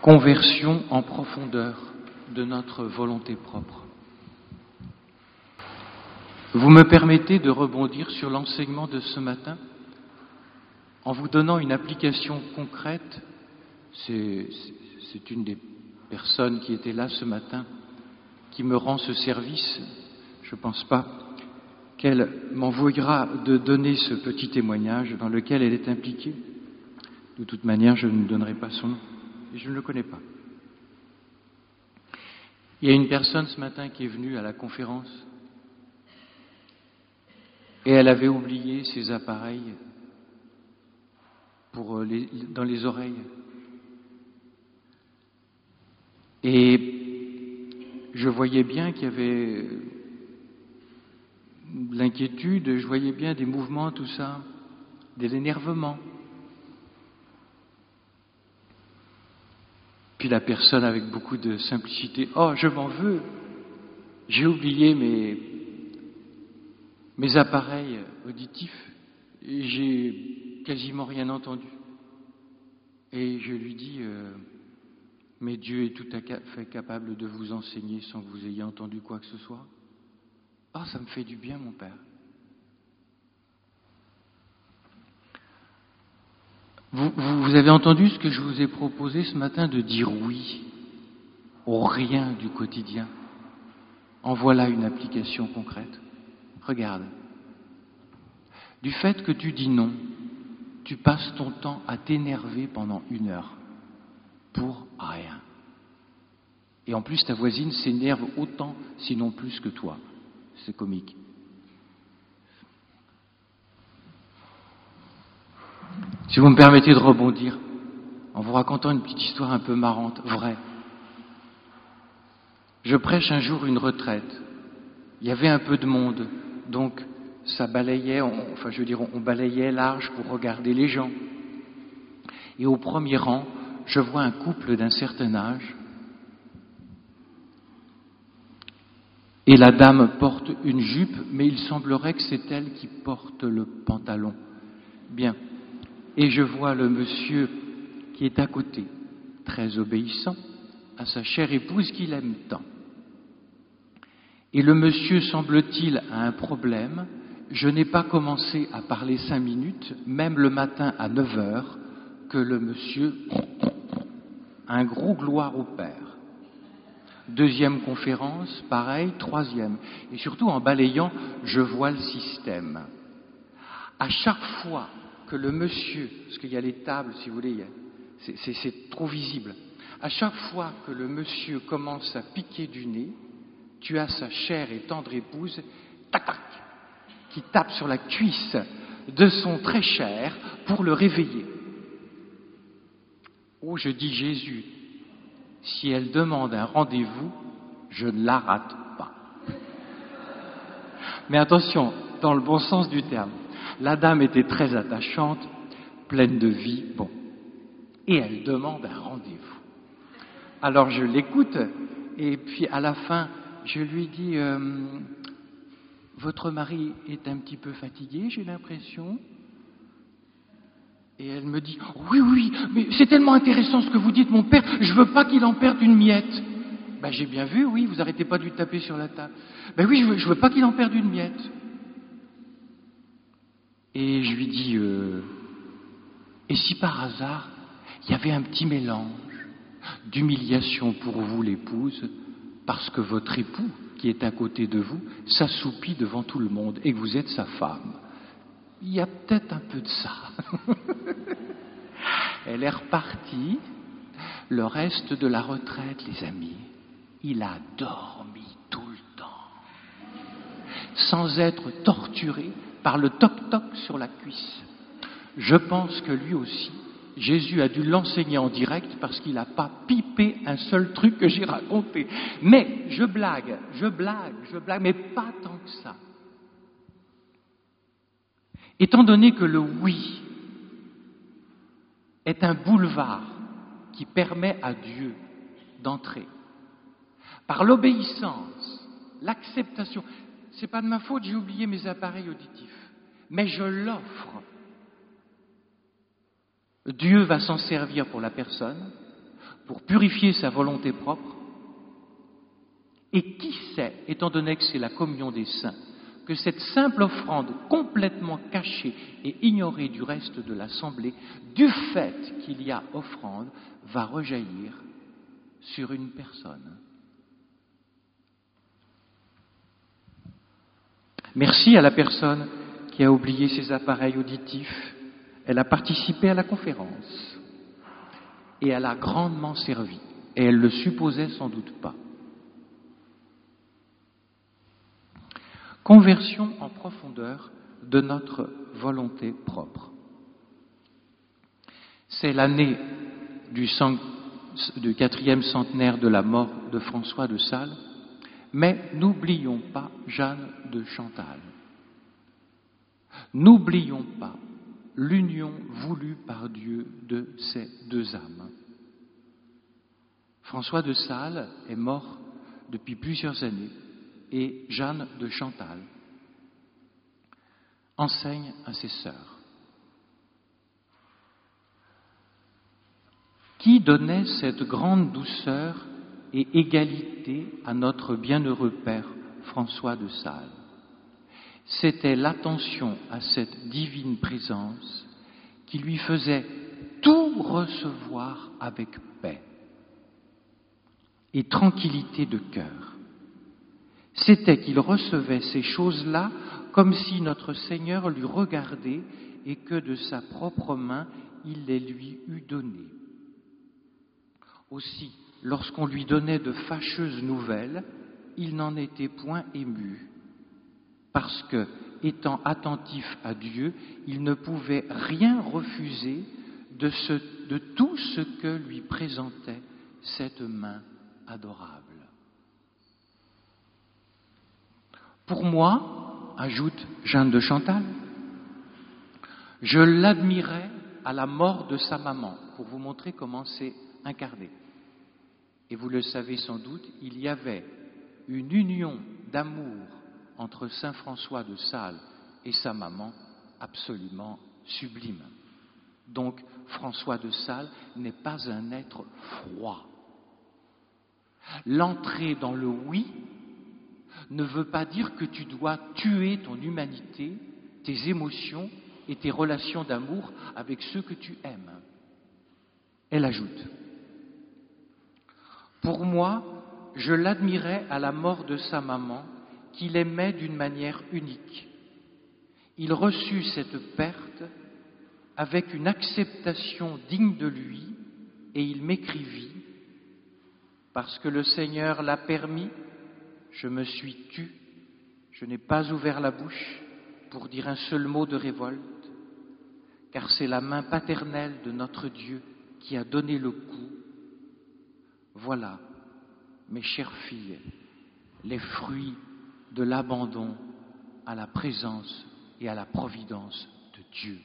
conversion en profondeur de notre volonté propre. Vous me permettez de rebondir sur l'enseignement de ce matin en vous donnant une application concrète. C'est une des personnes qui était là ce matin qui me rend ce service. Je ne pense pas qu'elle m'envoyera de donner ce petit témoignage dans lequel elle est impliquée. De toute manière, je ne donnerai pas son nom et je ne le connais pas. Il y a une personne ce matin qui est venue à la conférence et elle avait oublié ses appareils dans les oreilles. Et je voyais bien qu'il y avait de l'inquiétude, je voyais bien des mouvements, tout ça, de l'énervement. Puis la personne avec beaucoup de simplicité, « Oh, je m'en veux, j'ai oublié mes appareils auditifs, et j'ai quasiment rien entendu. » Et je lui dis, mais Dieu est tout à fait capable de vous enseigner sans que vous ayez entendu quoi que ce soit. « Ah, ça me fait du bien, mon Père. » Vous avez entendu ce que je vous ai proposé ce matin de dire oui au rien du quotidien. En voilà une application concrète. Regarde. Du fait que tu dis non, tu passes ton temps à t'énerver pendant 1 heure pour rien. Et en plus, ta voisine s'énerve autant, sinon plus que toi. C'est comique. Si vous me permettez de rebondir, en vous racontant une petite histoire un peu marrante, vraie. Je prêche un jour une retraite. Il y avait un peu de monde, donc ça balayait, on balayait large pour regarder les gens. Et au premier rang, je vois un couple d'un certain âge. Et la dame porte une jupe, mais il semblerait que c'est elle qui porte le pantalon. Bien. Et je vois le monsieur qui est à côté, très obéissant à sa chère épouse qu'il aime tant. Et le monsieur, semble-t-il, a un problème. Je n'ai pas commencé à parler 5 minutes, même le matin à 9 heures, que le monsieur a un gros gloire au Père. 2e conférence, pareil, 3e. Et surtout, en balayant, je vois le système. À chaque fois que le monsieur, parce qu'il y a les tables, si vous voulez, c'est trop visible. À chaque fois que le monsieur commence à piquer du nez, tu as sa chère et tendre épouse, tac, tac, qui tape sur la cuisse de son très cher pour le réveiller. Oh, je dis Jésus, si elle demande un rendez-vous, je ne la rate pas. Mais attention, dans le bon sens du terme. La dame était très attachante, pleine de vie, bon. Et elle demande un rendez-vous. Alors je l'écoute, et puis à la fin, je lui dis, votre mari est un petit peu fatigué, j'ai l'impression. Et elle me dit, oui, mais c'est tellement intéressant ce que vous dites, mon père, je veux pas qu'il en perde une miette. Ben j'ai bien vu, oui, vous arrêtez pas de lui taper sur la table. Ben oui, je veux pas qu'il en perde une miette. Et je lui dis, et si par hasard, il y avait un petit mélange d'humiliation pour vous, l'épouse, parce que votre époux, qui est à côté de vous, s'assoupit devant tout le monde et que vous êtes sa femme. Il y a peut-être un peu de ça. Elle est repartie. Le reste de la retraite, les amis, il a dormi tout le temps, sans être torturé par le toc-toc sur la cuisse. Je pense que lui aussi, Jésus a dû l'enseigner en direct parce qu'il n'a pas pipé un seul truc que j'ai raconté. Mais je blague, mais pas tant que ça. Étant donné que le oui est un boulevard qui permet à Dieu d'entrer, par l'obéissance, l'acceptation, c'est pas de ma faute, j'ai oublié mes appareils auditifs, mais je l'offre. Dieu va s'en servir pour la personne, pour purifier sa volonté propre. Et qui sait, étant donné que c'est la communion des saints, que cette simple offrande complètement cachée et ignorée du reste de l'assemblée, du fait qu'il y a offrande, va rejaillir sur une personne. Merci à la personne qui a oublié ses appareils auditifs. Elle a participé à la conférence et elle a grandement servi. Et elle le supposait sans doute pas. Conversion en profondeur de notre volonté propre. C'est l'année du 4e centenaire de la mort de François de Sales, mais n'oublions pas Jeanne de Chantal. N'oublions pas l'union voulue par Dieu de ces deux âmes. François de Sales est mort depuis plusieurs années et Jeanne de Chantal enseigne à ses sœurs. Qui donnait cette grande douceur et égalité à notre bienheureux Père François de Sales? C'était l'attention à cette divine présence qui lui faisait tout recevoir avec paix et tranquillité de cœur. C'était qu'il recevait ces choses-là comme si notre Seigneur lui regardait et que de sa propre main il les lui eût données. Aussi, lorsqu'on lui donnait de fâcheuses nouvelles, il n'en était point ému, parce que, étant attentif à Dieu, il ne pouvait rien refuser de tout ce que lui présentait cette main adorable. Pour moi, ajoute Jeanne de Chantal, je l'admirais à la mort de sa maman, pour vous montrer comment c'est incarné. Et vous le savez sans doute, il y avait une union d'amour entre saint François de Sales et sa maman absolument sublime. Donc François de Sales n'est pas un être froid. L'entrée dans le oui ne veut pas dire que tu dois tuer ton humanité, tes émotions et tes relations d'amour avec ceux que tu aimes. Elle ajoute, pour moi, je l'admirais à la mort de sa maman, qu'il aimait d'une manière unique. Il reçut cette perte avec une acceptation digne de lui et il m'écrivit, parce que le Seigneur l'a permis, je me suis tu, je n'ai pas ouvert la bouche pour dire un seul mot de révolte, car c'est la main paternelle de notre Dieu qui a donné le coup. Voilà, mes chères filles, les fruits de l'abandon à la présence et à la providence de Dieu.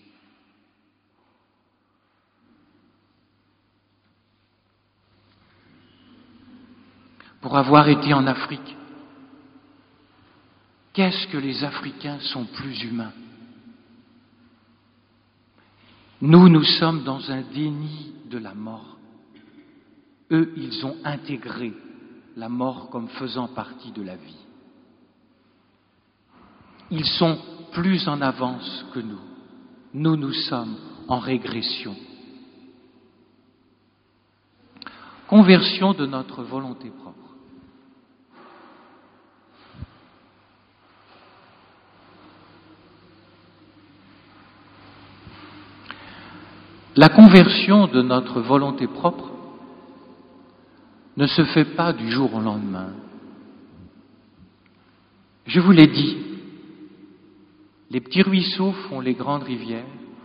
Pour avoir été en Afrique, qu'est-ce que les Africains sont plus humains? Nous sommes dans un déni de la mort. Eux, ils ont intégré la mort comme faisant partie de la vie. Ils sont plus en avance que nous. Nous sommes en régression. Conversion de notre volonté propre. La conversion de notre volonté propre ne se fait pas du jour au lendemain. Je vous l'ai dit, les petits ruisseaux font les grandes rivières.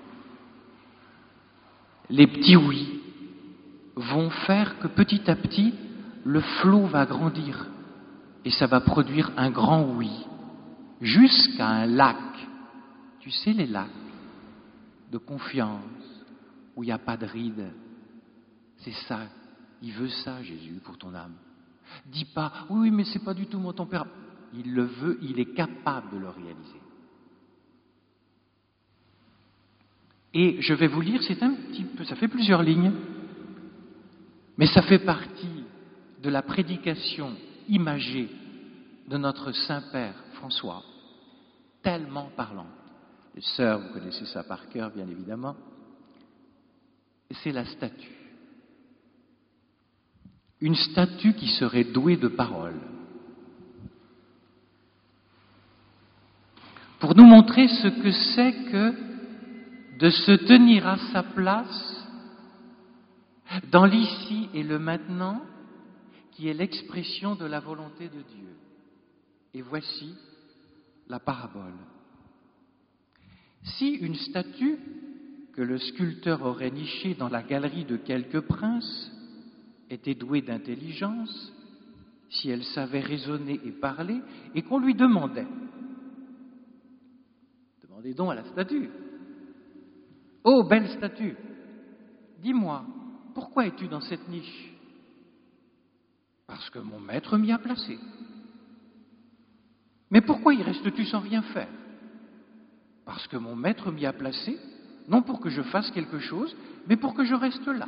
Les petits oui vont faire que petit à petit, le flot va grandir et ça va produire un grand oui, jusqu'à un lac. Tu sais, les lacs de confiance, où il n'y a pas de rides. C'est ça. Il veut ça, Jésus, pour ton âme. Dis pas, oui, mais c'est pas du tout mon tempérament. Il le veut, il est capable de le réaliser. Et je vais vous lire, c'est un petit peu, ça fait plusieurs lignes. Mais ça fait partie de la prédication imagée de notre Saint-Père François, tellement parlante. Les sœurs, vous connaissez ça par cœur, bien évidemment. Et c'est la statue. Une statue qui serait douée de paroles. Pour nous montrer ce que c'est que de se tenir à sa place dans l'ici et le maintenant, qui est l'expression de la volonté de Dieu. Et voici la parabole. Si une statue que le sculpteur aurait nichée dans la galerie de quelque prince était douée d'intelligence, si elle savait raisonner et parler, et qu'on lui demandait, demandez donc à la statue, « Oh, belle statue, dis-moi, pourquoi es-tu dans cette niche ?»« Parce que mon maître m'y a placé. »« Mais pourquoi y restes-tu sans rien faire ?»« Parce que mon maître m'y a placé, non pour que je fasse quelque chose, mais pour que je reste là. »«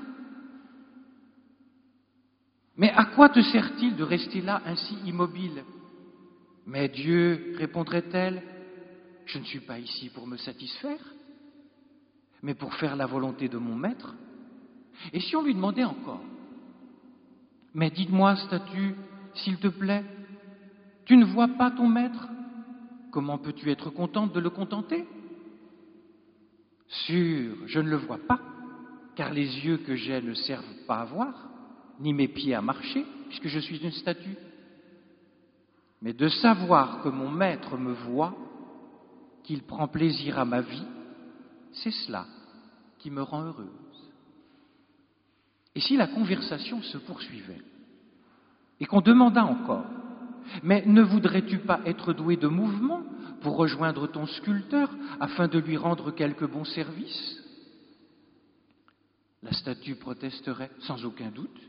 Mais à quoi te sert-il de rester là ainsi immobile ?»« Mais Dieu, répondrait-elle, je ne suis pas ici pour me satisfaire, mais pour faire la volonté de mon maître. » Et si on lui demandait encore, « Mais dites-moi, statue, s'il te plaît, tu ne vois pas ton maître? Comment peux-tu être contente de le contenter? » Sûr, je ne le vois pas, car les yeux que j'ai ne servent pas à voir, ni mes pieds à marcher, puisque je suis une statue. Mais de savoir que mon maître me voit, qu'il prend plaisir à ma vie, c'est cela qui me rend heureuse. Et si la conversation se poursuivait, et qu'on demanda encore, « Mais ne voudrais-tu pas être doué de mouvement pour rejoindre ton sculpteur afin de lui rendre quelque bon service ?» La statue protesterait sans aucun doute.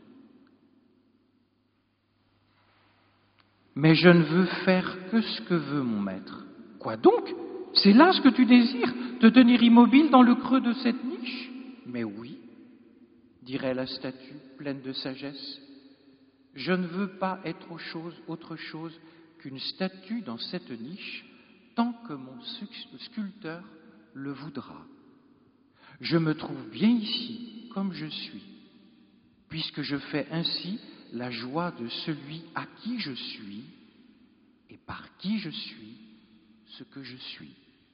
« Mais je ne veux faire que ce que veut mon maître. » « Quoi donc? C'est là ce que tu désires, te tenir immobile dans le creux de cette niche? » ?»« Mais oui, dirait la statue pleine de sagesse. Je ne veux pas être autre chose qu'une statue dans cette niche tant que mon sculpteur le voudra. Je me trouve bien ici comme je suis, puisque je fais ainsi la joie de celui à qui je suis et par qui je suis ce que je suis.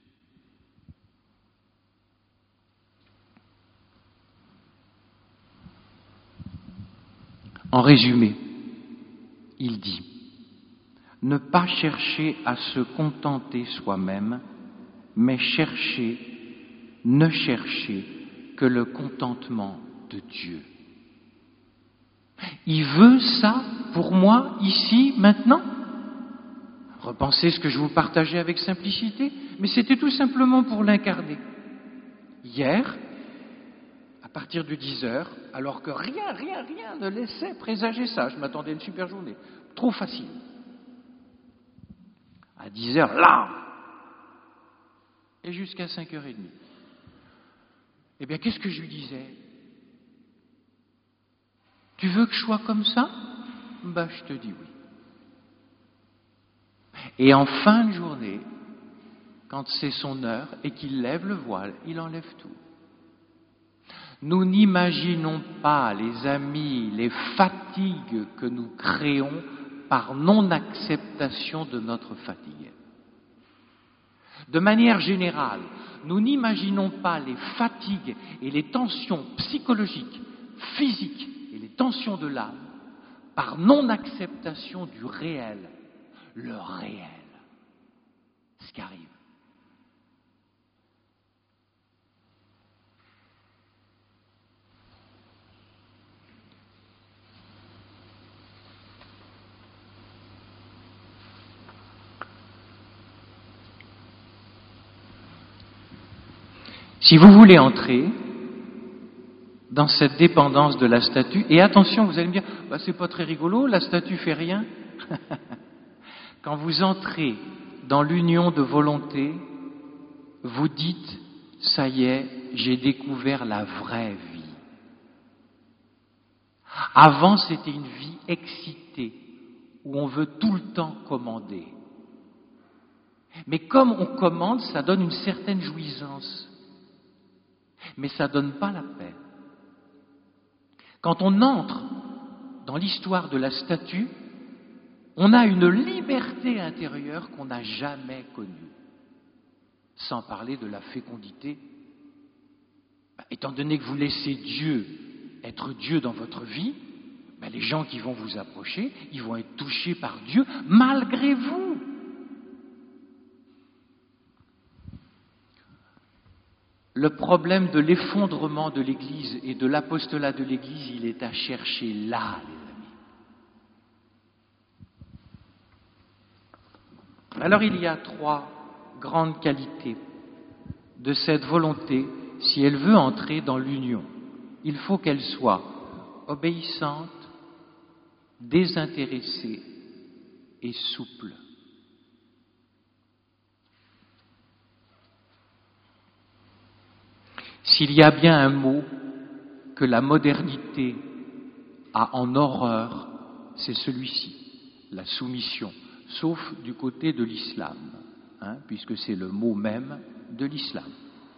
En résumé, il dit, ne pas chercher à se contenter soi-même, mais ne chercher que le contentement de Dieu. Il veut ça pour moi, ici, maintenant. Repensez ce que je vous partageais avec simplicité, mais c'était tout simplement pour l'incarner. Hier, à partir de 10h, alors que rien ne laissait présager ça, je m'attendais à une super journée, trop facile. À 10h, là, et jusqu'à 5h30. Eh bien, qu'est-ce que je lui disais? Tu veux que je sois comme ça? Ben, je te dis oui. Et en fin de journée, quand c'est son heure et qu'il lève le voile, il enlève tout. Nous n'imaginons pas, les amis, les fatigues que nous créons par non-acceptation de notre fatigue. De manière générale, nous n'imaginons pas les fatigues et les tensions psychologiques, physiques et les tensions de l'âme par non-acceptation du réel, le réel, ce qui arrive. Si vous voulez entrer dans cette dépendance de la statue, et attention, vous allez me dire, bah, c'est pas très rigolo, la statue fait rien. Quand vous entrez dans l'union de volonté, vous dites, ça y est, j'ai découvert la vraie vie. Avant, c'était une vie excitée, où on veut tout le temps commander. Mais comme on commande, ça donne une certaine jouissance. Mais ça ne donne pas la paix. Quand on entre dans l'histoire de la statue, on a une liberté intérieure qu'on n'a jamais connue. Sans parler de la fécondité. Étant donné que vous laissez Dieu être Dieu dans votre vie, les gens qui vont vous approcher, ils vont être touchés par Dieu malgré vous. Le problème de l'effondrement de l'Église et de l'apostolat de l'Église, il est à chercher là, les amis. Alors il y a 3 grandes qualités de cette volonté si elle veut entrer dans l'union. Il faut qu'elle soit obéissante, désintéressée et souple. S'il y a bien un mot que la modernité a en horreur, c'est celui-ci, la soumission, sauf du côté de l'islam, puisque c'est le mot même de l'islam.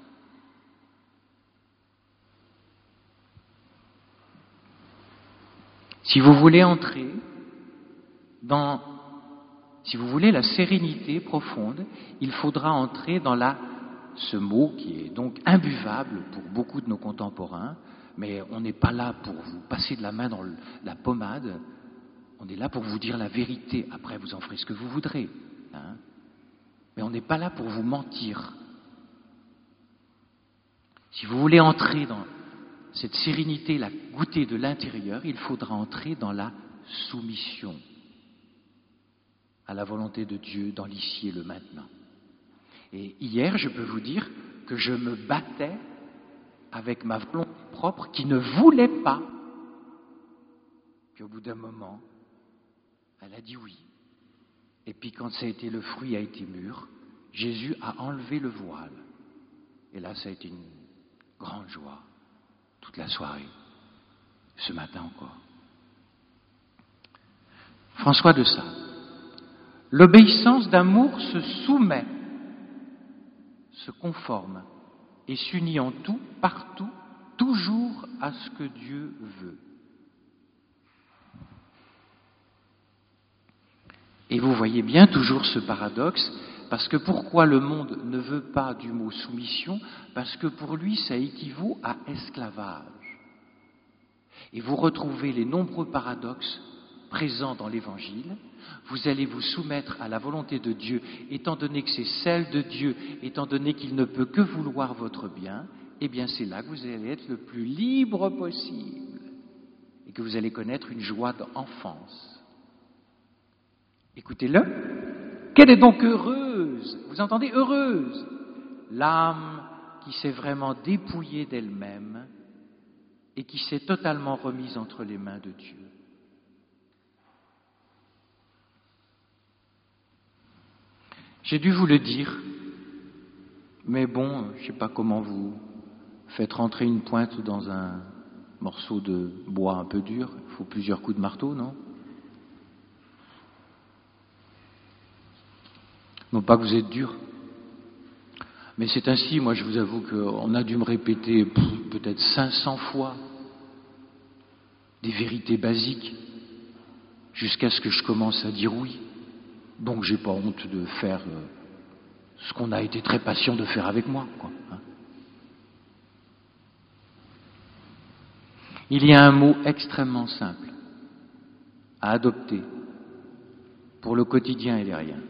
Si vous voulez entrer si vous voulez la sérénité profonde, il faudra entrer dans ce mot qui est donc imbuvable pour beaucoup de nos contemporains, mais on n'est pas là pour vous passer de la main dans la pommade, on est là pour vous dire la vérité. Après, vous en ferez ce que vous voudrez. Mais on n'est pas là pour vous mentir. Si vous voulez entrer dans cette sérénité, la goûter de l'intérieur, il faudra entrer dans la soumission à la volonté de Dieu dans l'ici et le maintenant. Et hier, je peux vous dire que je me battais avec ma volonté propre qui ne voulait pas. Puis au bout d'un moment, elle a dit oui. Et puis quand ça a été, le fruit a été mûr, Jésus a enlevé le voile. Et là, ça a été une grande joie, toute la soirée, ce matin encore. François de Sales. L'obéissance d'amour se soumet, se conforme et s'unit en tout, partout, toujours à ce que Dieu veut. Et vous voyez bien toujours ce paradoxe, parce que pourquoi le monde ne veut pas du mot soumission? Parce que pour lui, ça équivaut à esclavage. Et vous retrouvez les nombreux paradoxes présents dans l'Évangile. Vous allez vous soumettre à la volonté de Dieu, étant donné que c'est celle de Dieu, étant donné qu'il ne peut que vouloir votre bien, eh bien c'est là que vous allez être le plus libre possible et que vous allez connaître une joie d'enfance. Écoutez-le. Quelle est donc heureuse, vous entendez, heureuse, l'âme qui s'est vraiment dépouillée d'elle-même et qui s'est totalement remise entre les mains de Dieu. J'ai dû vous le dire, mais bon, je ne sais pas comment vous faites rentrer une pointe dans un morceau de bois un peu dur. Il faut plusieurs coups de marteau, non? Non pas que vous êtes dur, mais c'est ainsi. Moi, je vous avoue qu'on a dû me répéter peut-être 500 fois des vérités basiques jusqu'à ce que je commence à dire oui. Donc, j'ai pas honte de faire ce qu'on a été très patient de faire avec moi, quoi. Il y a un mot extrêmement simple à adopter pour le quotidien et les riens.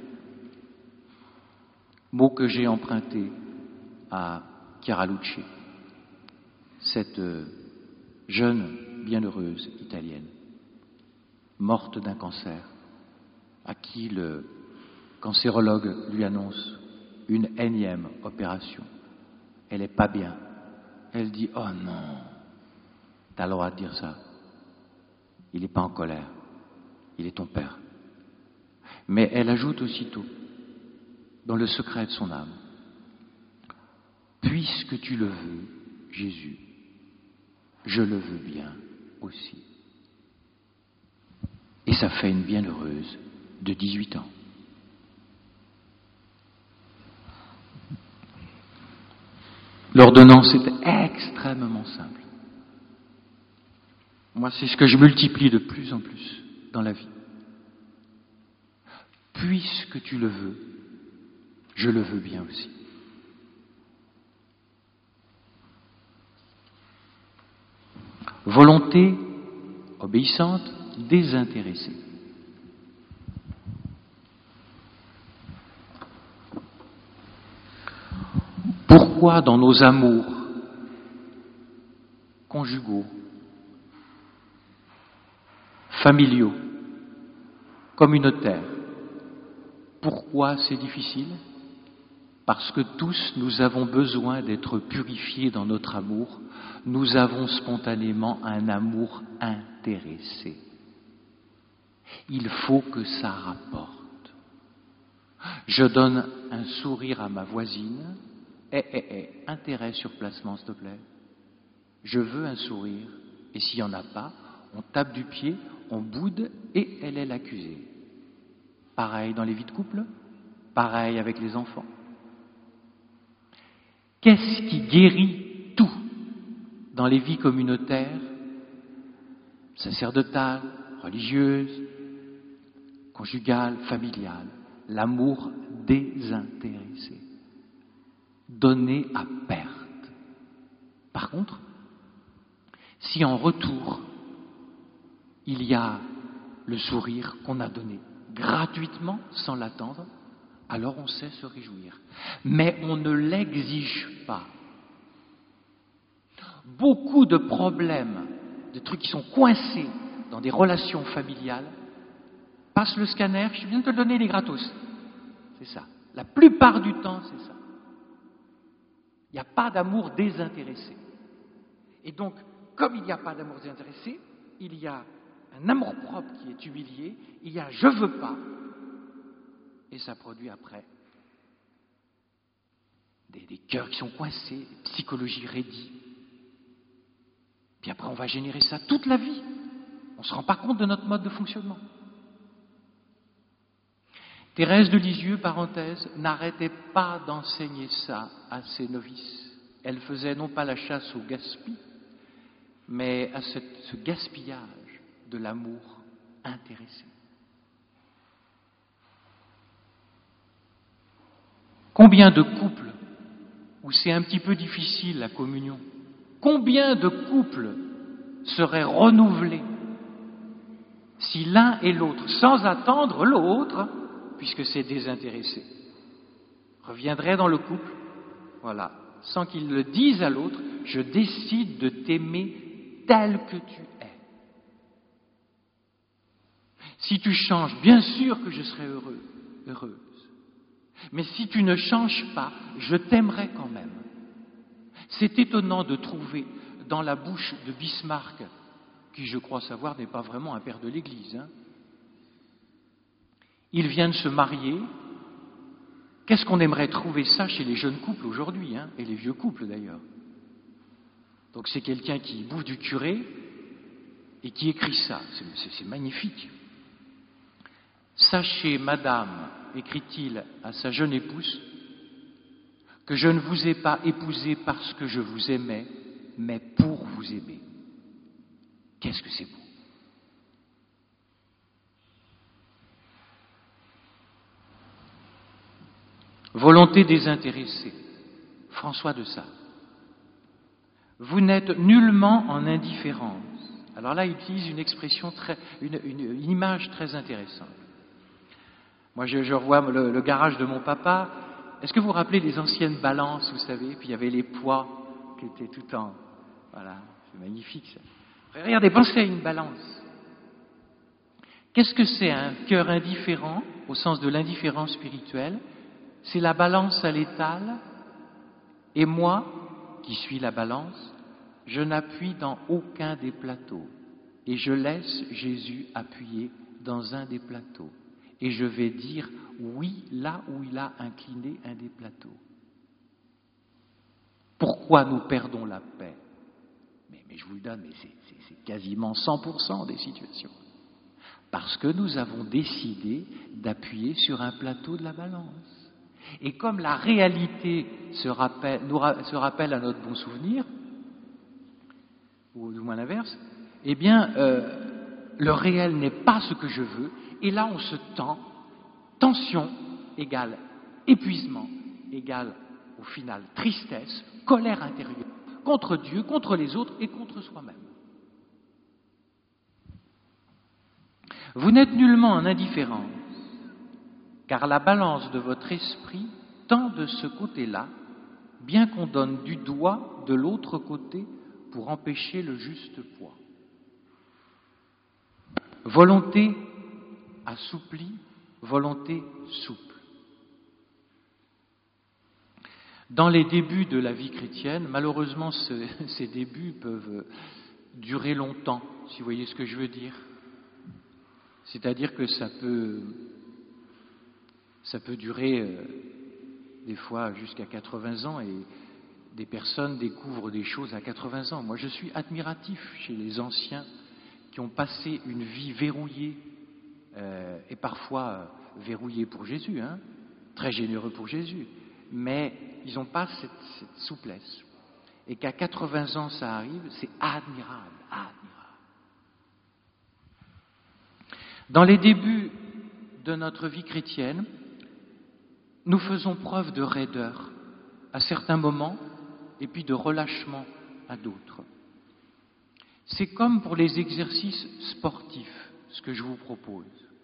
Mot que j'ai emprunté à Chiara Luce, cette jeune bienheureuse italienne, morte d'un cancer, à qui le cancérologue lui annonce une énième opération. Elle n'est pas bien. Elle dit « Oh non, t'as le droit de dire ça. Il n'est pas en colère. Il est ton père. » Mais elle ajoute aussitôt, dans le secret de son âme, « Puisque tu le veux, Jésus, je le veux bien aussi. » ça fait une bienheureuse de 18 ans. L'ordonnance est extrêmement simple. Moi, c'est ce que je multiplie de plus en plus dans la vie. Puisque tu le veux, je le veux bien aussi. Volonté obéissante, désintéressée. Pourquoi dans nos amours conjugaux, familiaux, communautaires, pourquoi c'est difficile ? Parce que tous, nous avons besoin d'être purifiés dans notre amour. Nous avons spontanément un amour intéressé. Il faut que ça rapporte. Je donne un sourire à ma voisine. Intérêt sur placement, s'il te plaît. Je veux un sourire. Et s'il n'y en a pas, on tape du pied, on boude et elle est l'accusée. Pareil dans les vies de couple, pareil avec les enfants. Qu'est-ce qui guérit tout dans les vies communautaires, sacerdotales, religieuses, conjugales, familiales? L'amour désintéressé, donné à perte. Par contre, si en retour, il y a le sourire qu'on a donné gratuitement, sans l'attendre, alors on sait se réjouir. Mais on ne l'exige pas. Beaucoup de problèmes, de trucs qui sont coincés dans des relations familiales, passe le scanner, je viens de te le donner, les gratos. C'est ça. La plupart du temps, c'est ça. Il n'y a pas d'amour désintéressé. Et donc, comme il n'y a pas d'amour désintéressé, il y a un amour-propre qui est humilié, il y a « je veux pas », et ça produit après des cœurs qui sont coincés, des psychologies raidies. Puis après, on va générer ça toute la vie. On ne se rend pas compte de notre mode de fonctionnement. Thérèse de Lisieux, parenthèse, n'arrêtait pas d'enseigner ça à ses novices. Elle faisait non pas la chasse au gaspillage, mais à ce gaspillage de l'amour intéressé. Combien de couples où c'est un petit peu difficile la communion, combien de couples seraient renouvelés si l'un et l'autre, sans attendre l'autre, puisque c'est désintéressé, reviendrait dans le couple, voilà, sans qu'il le dise à l'autre, je décide de t'aimer tel que tu es. Si tu changes, bien sûr que je serai heureux, heureuse. Mais si tu ne changes pas, je t'aimerai quand même. C'est étonnant de trouver dans la bouche de Bismarck, qui je crois savoir n'est pas vraiment un père de l'Église, il vient de se marier. Qu'est-ce qu'on aimerait trouver ça chez les jeunes couples aujourd'hui, et les vieux couples d'ailleurs. Donc c'est quelqu'un qui bouffe du curé et qui écrit ça. C'est magnifique. Sachez, madame, écrit-il à sa jeune épouse, que je ne vous ai pas épousée parce que je vous aimais, mais pour vous aimer. Qu'est-ce que c'est beau! Volonté désintéressée. François de Sales. Vous n'êtes nullement en indifférence. Alors là, il utilise une expression une image très intéressante. Moi, je revois le garage de mon papa. Est-ce que vous vous rappelez les anciennes balances, vous savez? Puis il y avait les poids qui étaient tout en... Voilà, c'est magnifique ça. Regardez, pensez à une balance. Qu'est-ce que c'est un cœur indifférent, au sens de l'indifférence spirituelle? C'est la balance à l'étal, et moi, qui suis la balance, je n'appuie dans aucun des plateaux, et je laisse Jésus appuyer dans un des plateaux. Et je vais dire oui là où il a incliné un des plateaux. Pourquoi nous perdons la paix? Mais je vous le donne, mais c'est quasiment 100% des situations. Parce que nous avons décidé d'appuyer sur un plateau de la balance. Et comme la réalité se rappelle à notre bon souvenir, ou du moins l'inverse, eh bien, le réel n'est pas ce que je veux, et là on se tend, tension égale épuisement, égale au final tristesse, colère intérieure, contre Dieu, contre les autres et contre soi-même. Vous n'êtes nullement en indifférence, car la balance de votre esprit tend de ce côté-là, bien qu'on donne du doigt de l'autre côté pour empêcher le juste poids. Volonté assouplie, volonté souple. Dans les débuts de la vie chrétienne, malheureusement, ces débuts peuvent durer longtemps, si vous voyez ce que je veux dire. C'est-à-dire que ça peut durer des fois jusqu'à 80 ans et des personnes découvrent des choses à 80 ans. Moi, je suis admiratif chez les anciens qui ont passé une vie verrouillée et parfois verrouillée pour Jésus, très généreux pour Jésus, mais ils n'ont pas cette souplesse. Et qu'à 80 ans ça arrive, c'est admirable, admirable. Dans les débuts de notre vie chrétienne, nous faisons preuve de raideur à certains moments et puis de relâchement à d'autres. C'est comme pour les exercices sportifs, ce que je vous propose.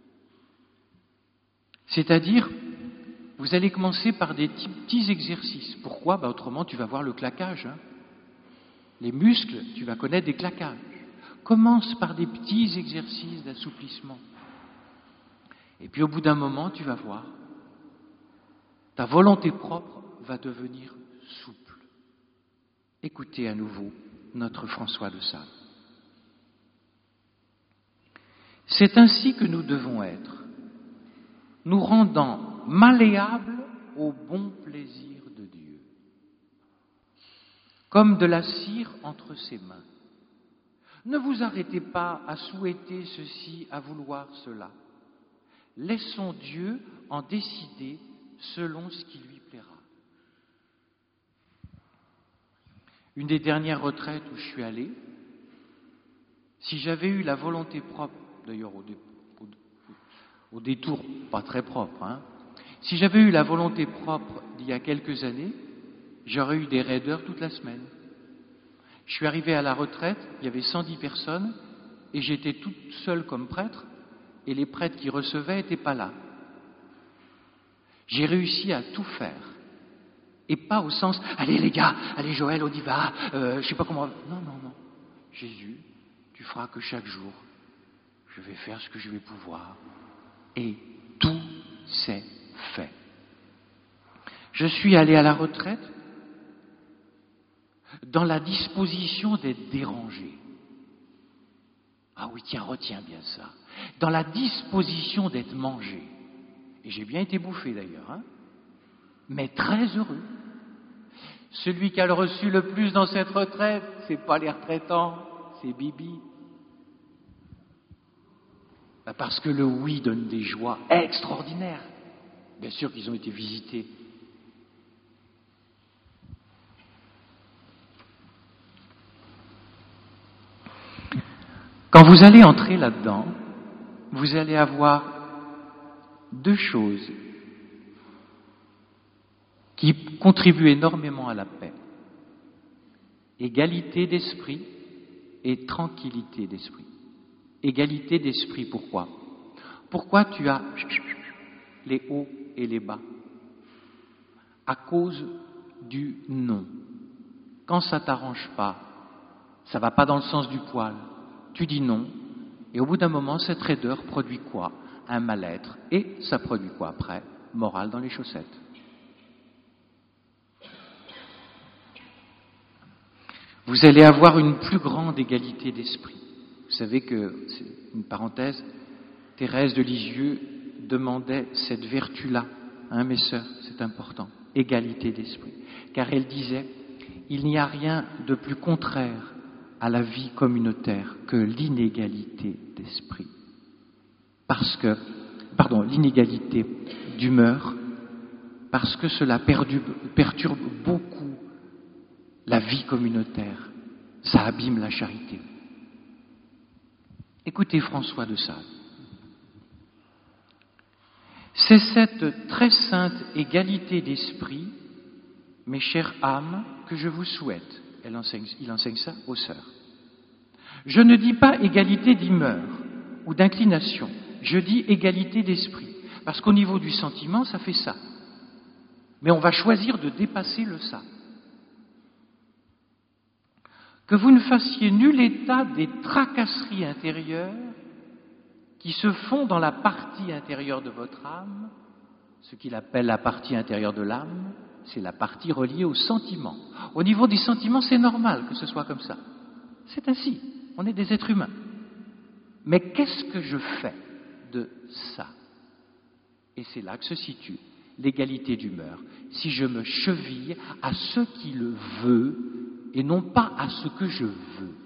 C'est-à-dire, vous allez commencer par des petits exercices. Pourquoi ? Autrement, tu vas voir le claquage. Les muscles, tu vas connaître des claquages. Commence par des petits exercices d'assouplissement. Et puis au bout d'un moment, tu vas voir, ta volonté propre va devenir souple. Écoutez à nouveau notre François de Sales. C'est ainsi que nous devons être, nous rendant malléables au bon plaisir de Dieu, comme de la cire entre ses mains. Ne vous arrêtez pas à souhaiter ceci, à vouloir cela. Laissons Dieu en décider selon ce qui lui plaira. Une des dernières retraites où je suis allé, si j'avais eu la volonté propre, d'ailleurs au détour pas très propre, si j'avais eu la volonté propre d'il y a quelques années, j'aurais eu des raideurs toute la semaine. Je suis arrivé à la retraite, il y avait 110 personnes et j'étais toute seule comme prêtre et les prêtres qui recevaient n'étaient pas là. J'ai réussi à tout faire et pas au sens « Allez les gars, allez Joël, on y va, je sais pas comment... » Non, non, non. Jésus, tu feras que chaque jour, je vais faire ce que je vais pouvoir. Et tout s'est fait. Je suis allé à la retraite dans la disposition d'être dérangé. Ah oui, tiens, retiens bien ça. Dans la disposition d'être mangé. Et j'ai bien été bouffé d'ailleurs, mais très heureux. Celui qui a le reçu le plus dans cette retraite, c'est pas les retraitants, c'est Bibi. Parce que le oui donne des joies extraordinaires. Bien sûr qu'ils ont été visités. Quand vous allez entrer là-dedans, vous allez avoir deux choses qui contribuent énormément à la paix. Égalité d'esprit et tranquillité d'esprit. Égalité d'esprit, pourquoi ? Pourquoi tu as les hauts et les bas ? À cause du non. Quand ça ne t'arrange pas, ça ne va pas dans le sens du poil, tu dis non, et au bout d'un moment, cette raideur produit quoi ? Un mal-être. Et ça produit quoi après ? Morale dans les chaussettes. Vous allez avoir une plus grande égalité d'esprit. Vous savez que, c'est une parenthèse, Thérèse de Lisieux demandait cette vertu-là, mes sœurs, c'est important, égalité d'esprit. Car elle disait, il n'y a rien de plus contraire à la vie communautaire que l'inégalité d'esprit. l'inégalité d'humeur, parce que cela perturbe beaucoup la vie communautaire. Ça abîme la charité. Écoutez François de Sales. C'est cette très sainte égalité d'esprit, mes chères âmes, que je vous souhaite. Il enseigne ça aux sœurs. Je ne dis pas égalité d'humeur ou d'inclination, je dis égalité d'esprit. Parce qu'au niveau du sentiment, ça fait ça. Mais on va choisir de dépasser le ça. Que vous ne fassiez nul état des tracasseries intérieures qui se font dans la partie intérieure de votre âme. Ce qu'il appelle la partie intérieure de l'âme, c'est la partie reliée aux sentiments. Au niveau des sentiments, c'est normal que ce soit comme ça. C'est ainsi. On est des êtres humains. Mais qu'est-ce que je fais de ça? Et c'est là que se situe l'égalité d'humeur. Si je me cheville à ce qui le veut et non pas à ce que je veux.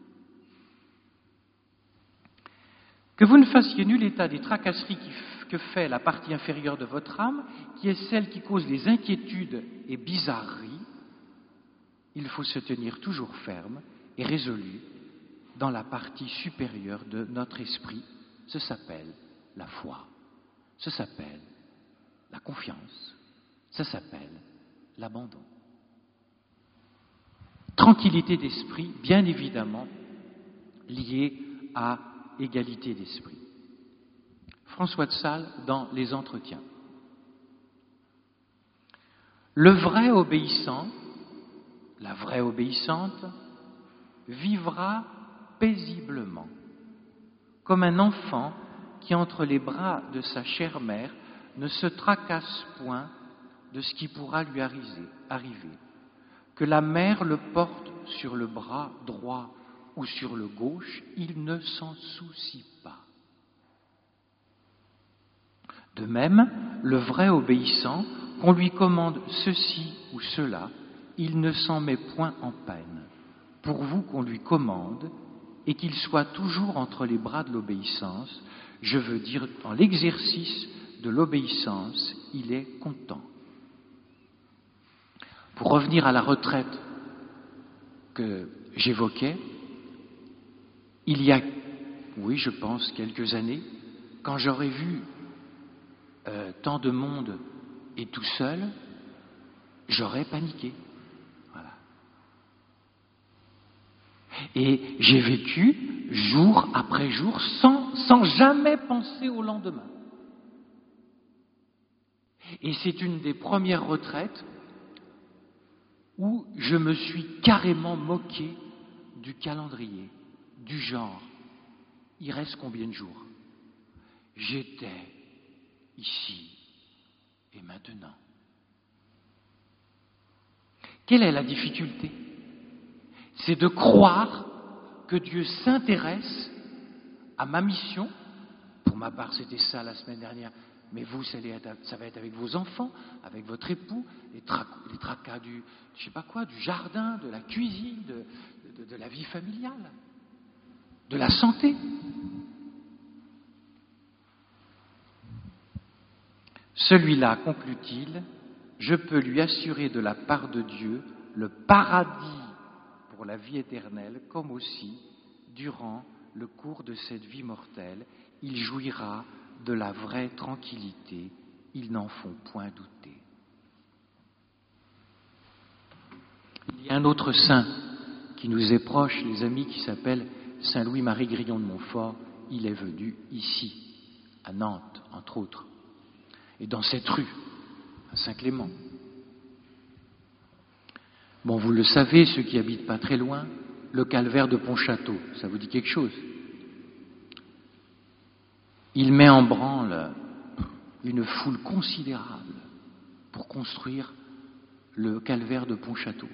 Que vous ne fassiez nul état des tracasseries que fait la partie inférieure de votre âme, qui est celle qui cause les inquiétudes et bizarreries. Il faut se tenir toujours ferme et résolu dans la partie supérieure de notre esprit. Ça s'appelle la foi. Ça s'appelle la confiance. Ça s'appelle l'abandon. Tranquillité d'esprit, bien évidemment, liée à égalité d'esprit. François de Sales dans Les Entretiens. Le vrai obéissant, la vraie obéissante, vivra paisiblement, comme un enfant qui, entre les bras de sa chère mère, ne se tracasse point de ce qui pourra lui arriver. Que la mère le porte sur le bras droit ou sur le gauche, il ne s'en soucie pas. De même, le vrai obéissant, qu'on lui commande ceci ou cela, il ne s'en met point en peine. Pourvu qu'on lui commande et qu'il soit toujours entre les bras de l'obéissance, je veux dire, dans l'exercice de l'obéissance, il est content. Pour revenir à la retraite que j'évoquais, il y a, oui, je pense, quelques années, quand j'aurais vu tant de monde et tout seul, j'aurais paniqué. Voilà. Et j'ai vécu jour après jour sans jamais penser au lendemain. Et c'est une des premières retraites où je me suis carrément moqué du calendrier, du genre, il reste combien de jours? J'étais ici et maintenant. Quelle est la difficulté? C'est de croire que Dieu s'intéresse à ma mission. Pour ma part, c'était ça la semaine dernière. Mais vous, ça va être avec vos enfants, avec votre époux, les tracas du, je sais pas quoi, du jardin, de la cuisine, de la vie familiale, de la santé. Celui-là, conclut-il, je peux lui assurer de la part de Dieu le paradis pour la vie éternelle, comme aussi, durant le cours de cette vie mortelle, il jouira de la vraie tranquillité, ils n'en font point douter. Il y a un autre saint qui nous est proche, les amis, qui s'appelle Saint Louis-Marie Grillon de Montfort. Il est venu ici, à Nantes, entre autres, et dans cette rue, à Saint-Clément. Bon, vous le savez, ceux qui habitent pas très loin, le calvaire de Pontchâteau, ça vous dit quelque chose? Il met en branle une foule considérable pour construire le calvaire de Pontchâteau.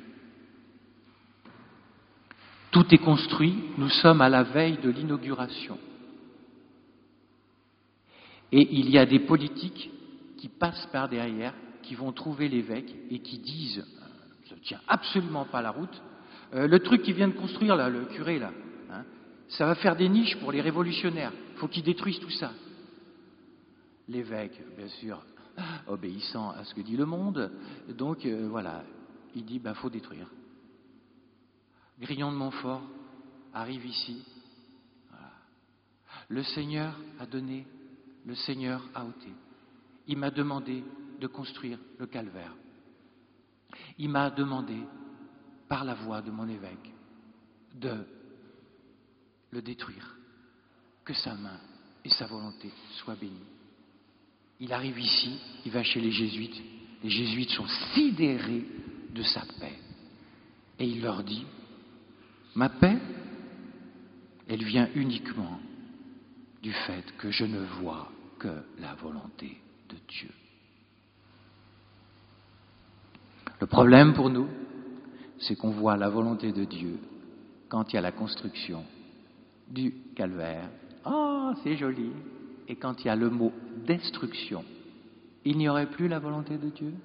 Tout est construit, nous sommes à la veille de l'inauguration. Et il y a des politiques qui passent par derrière, qui vont trouver l'évêque et qui disent, ça ne tient absolument pas la route, le truc qu'il vient de construire, là, le curé, là, hein, ça va faire des niches pour les révolutionnaires, il faut qu'ils détruisent tout ça. L'évêque, bien sûr, obéissant à ce que dit le monde, donc voilà, il dit, faut détruire. Grillon de Montfort arrive ici. Voilà. Le Seigneur a donné, le Seigneur a ôté. Il m'a demandé de construire le calvaire. Il m'a demandé, par la voix de mon évêque, de le détruire. Que sa main et sa volonté soient bénies. Il arrive ici, il va chez les jésuites. Les jésuites sont sidérés de sa paix. Et il leur dit, ma paix, elle vient uniquement du fait que je ne vois que la volonté de Dieu. Le problème pour nous, c'est qu'on voit la volonté de Dieu quand il y a la construction du calvaire. Ah, c'est joli. Et quand il y a le mot destruction, il n'y aurait plus la volonté de Dieu?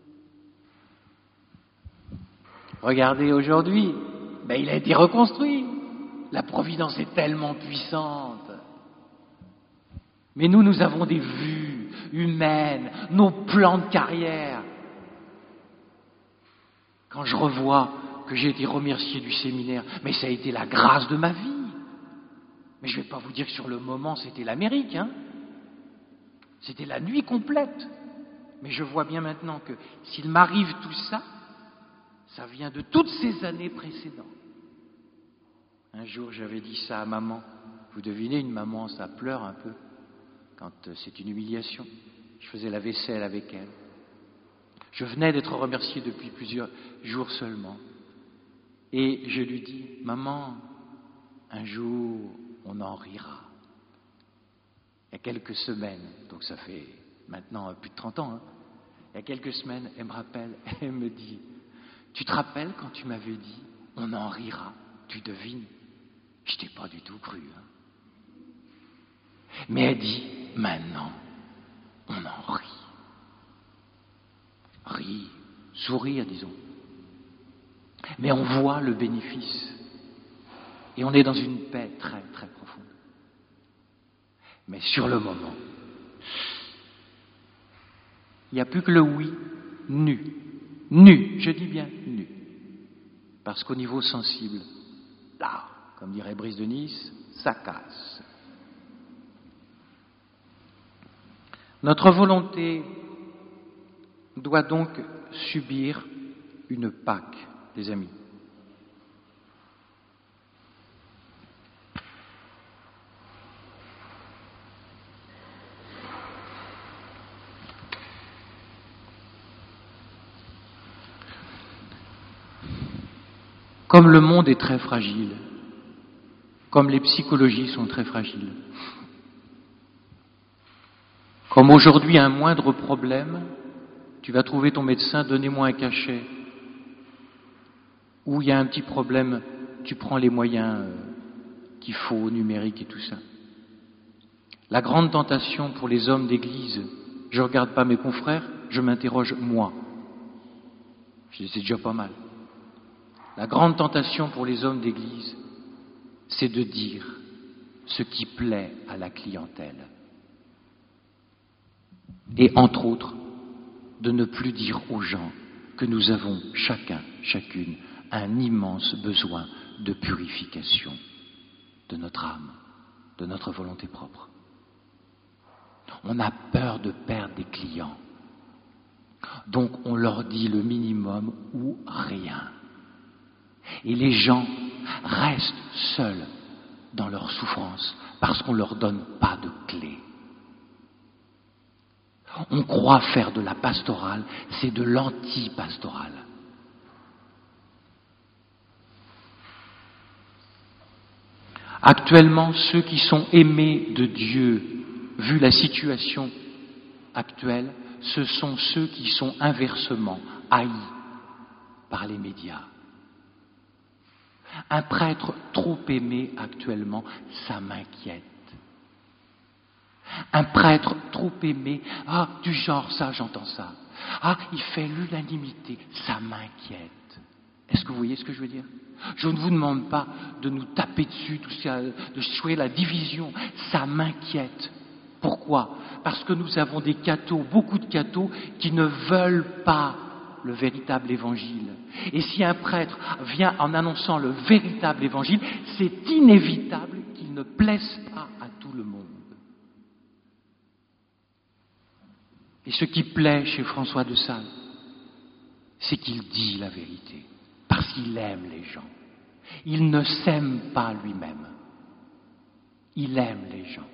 Regardez aujourd'hui, il a été reconstruit. La providence est tellement puissante. Mais nous avons des vues humaines, nos plans de carrière. Quand je revois que j'ai été remercié du séminaire, mais ça a été la grâce de ma vie. Mais je ne vais pas vous dire que sur le moment, c'était l'Amérique, C'était la nuit complète. Mais je vois bien maintenant que s'il m'arrive tout ça, ça vient de toutes ces années précédentes. Un jour, j'avais dit ça à maman. Vous devinez, une maman, ça pleure un peu quand c'est une humiliation. Je faisais la vaisselle avec elle. Je venais d'être remercié depuis plusieurs jours seulement. Et je lui dis, maman, un jour, on en rira. Il y a quelques semaines, donc ça fait maintenant plus de 30 ans, il y a quelques semaines, elle me rappelle, elle me dit, tu te rappelles quand tu m'avais dit, on en rira, tu devines? Je t'ai pas du tout cru. Mais elle dit, maintenant, on en rit. Rit, sourire, disons. Mais on voit le bénéfice. Et on est dans une paix très, très profonde. Mais sur le moment, il n'y a plus que le oui, nu. Nu, je dis bien nu. Parce qu'au niveau sensible, là, comme dirait Brice de Nice, ça casse. Notre volonté doit donc subir une Pâque, les amis. Comme le monde est très fragile, comme les psychologies sont très fragiles, comme aujourd'hui un moindre problème, tu vas trouver ton médecin, donnez-moi un cachet. Ou il y a un petit problème, tu prends les moyens qu'il faut, numériques et tout ça. La grande tentation pour les hommes d'église, je ne regarde pas mes confrères, je m'interroge moi. Je dis, c'est déjà pas mal. La grande tentation pour les hommes d'église, c'est de dire ce qui plaît à la clientèle. Et entre autres, de ne plus dire aux gens que nous avons chacun, chacune, un immense besoin de purification de notre âme, de notre volonté propre. On a peur de perdre des clients. Donc on leur dit le minimum ou rien. Et les gens restent seuls dans leur souffrance parce qu'on ne leur donne pas de clé. On croit faire de la pastorale, c'est de l'anti-pastorale. Actuellement, ceux qui sont aimés de Dieu, vu la situation actuelle, ce sont ceux qui sont inversement haïs par les médias. Un prêtre trop aimé actuellement, ça m'inquiète. Un prêtre trop aimé, du genre ça, j'entends ça. Il fait l'unanimité, ça m'inquiète. Est-ce que vous voyez ce que je veux dire? Je ne vous demande pas de nous taper dessus, tout ça, de jouer la division, ça m'inquiète. Pourquoi? parce que nous avons des cathos, beaucoup de cathos, qui ne veulent pas le véritable évangile. Et si un prêtre vient en annonçant le véritable évangile, c'est inévitable qu'il ne plaise pas à tout le monde. Et ce qui plaît chez François de Sales, c'est qu'il dit la vérité, parce qu'il aime les gens. Il ne s'aime pas lui-même. Il aime les gens.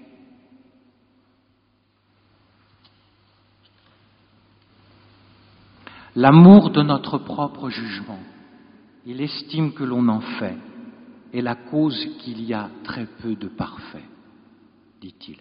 L'amour de notre propre jugement, il estime que l'on en fait, est la cause qu'il y a très peu de parfaits, dit-il.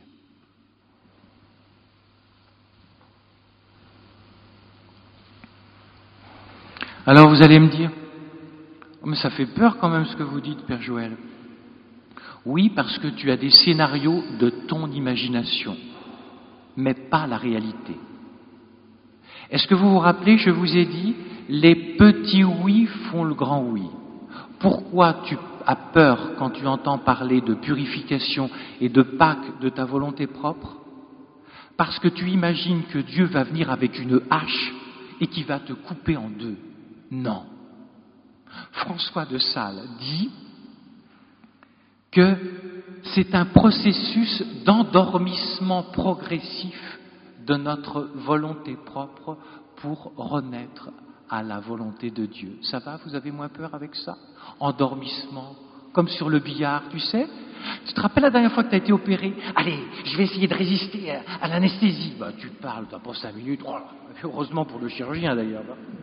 Alors vous allez me dire, oh, mais ça fait peur quand même ce que vous dites, Père Joël. Oui, parce que tu as des scénarios de ton imagination, mais pas la réalité. Est-ce que vous vous rappelez, je vous ai dit, les petits oui font le grand oui. Pourquoi tu as peur quand tu entends parler de purification et de Pâques de ta volonté propre? Parce que tu imagines que Dieu va venir avec une hache et qu'il va te couper en deux. Non. François de Sales dit que c'est un processus d'endormissement progressif de notre volonté propre pour renaître à la volonté de Dieu. Ça va, vous avez moins peur avec ça? Endormissement, comme sur le billard, tu sais? Tu te rappelles la dernière fois que tu as été opéré? Allez, je vais essayer de résister à l'anesthésie. Bah, tu parles, t'as pas 5 minutes. Oh, heureusement pour le chirurgien d'ailleurs.